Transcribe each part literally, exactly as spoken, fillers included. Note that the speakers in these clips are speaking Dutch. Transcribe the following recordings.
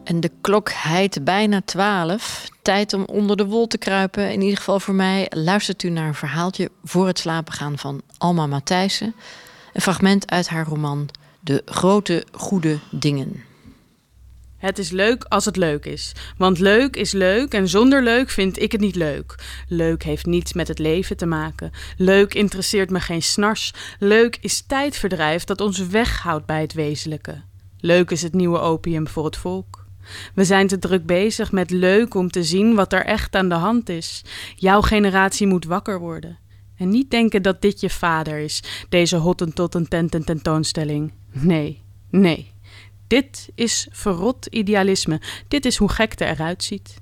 En de klok heidt bijna twaalf. Tijd om onder de wol te kruipen. In ieder geval voor mij. Luistert u naar een verhaaltje voor het slapen gaan van Alma Matthijssen. Een fragment uit haar roman De Grote Goede Dingen. Het is leuk als het leuk is. Want leuk is leuk en zonder leuk vind ik het niet leuk. Leuk heeft niets met het leven te maken. Leuk interesseert me geen snars. Leuk is tijdverdrijf dat ons weghoudt bij het wezenlijke. Leuk is het nieuwe opium voor het volk. We zijn te druk bezig met leuk om te zien wat er echt aan de hand is. Jouw generatie moet wakker worden. En niet denken dat dit je vader is, deze Hottentotten tentoonstelling. Nee, nee. Dit is verrot idealisme. Dit is hoe gekte eruit ziet.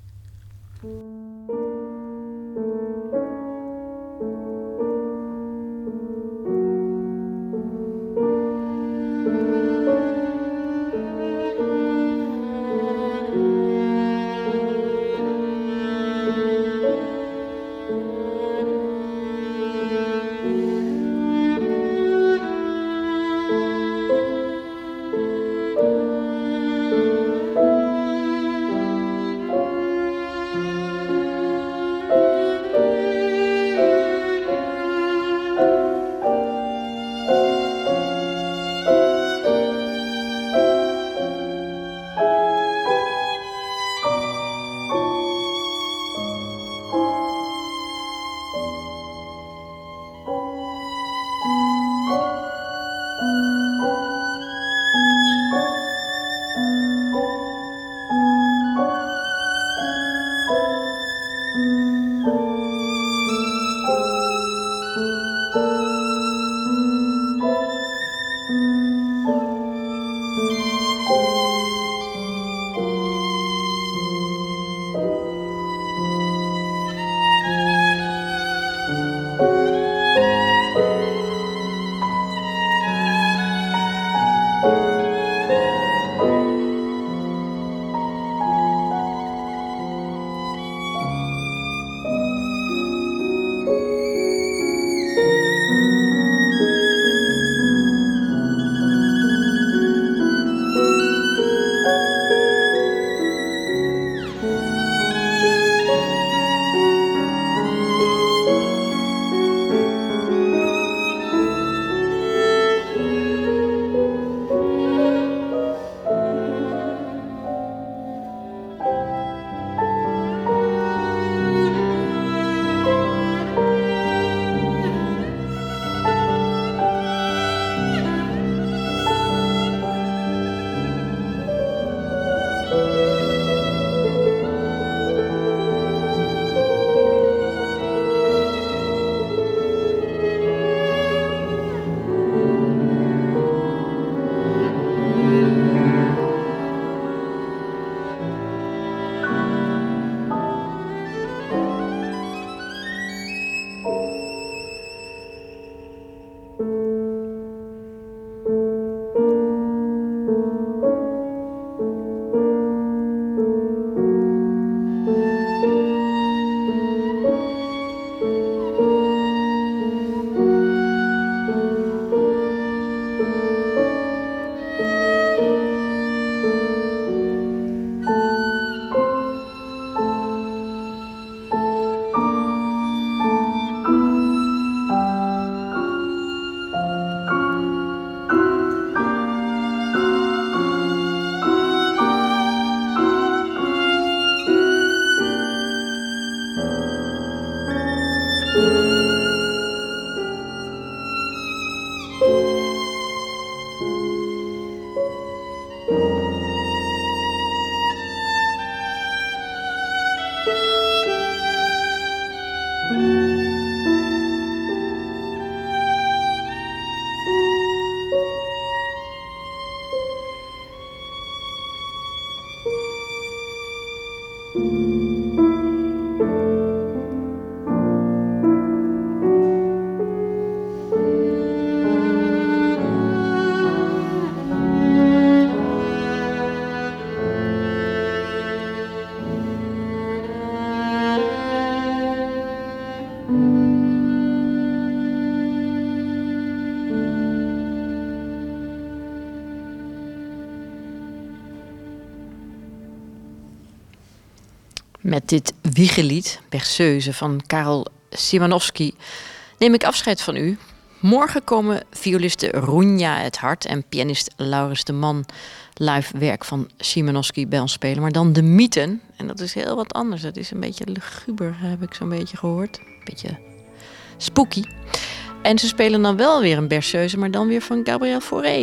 Met dit wiegelied, Berceuse van Karel Szymanowski, neem ik afscheid van u. Morgen komen violiste Runja het Hart en pianist Laurens de Man live werk van Szymanowski bij ons spelen. Maar dan de Mythen. En dat is heel wat anders. Dat is een beetje luguber, heb ik zo'n beetje gehoord. Een beetje spooky. En ze spelen dan wel weer een Berceuse, maar dan weer van Gabriel Fauré.